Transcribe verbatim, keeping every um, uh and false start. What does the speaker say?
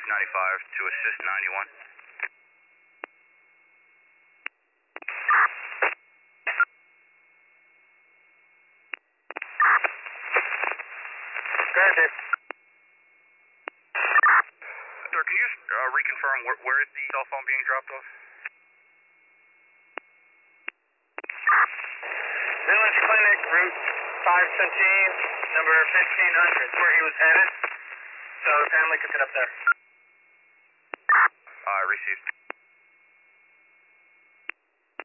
ninety-five to assist ninety-one. Granted. Sir, can you just uh, reconfirm where, where is the cell phone being dropped off? Village Clinic, Route five Centene, number fifteen hundred, where he was headed. So family took it up there. Uh, received.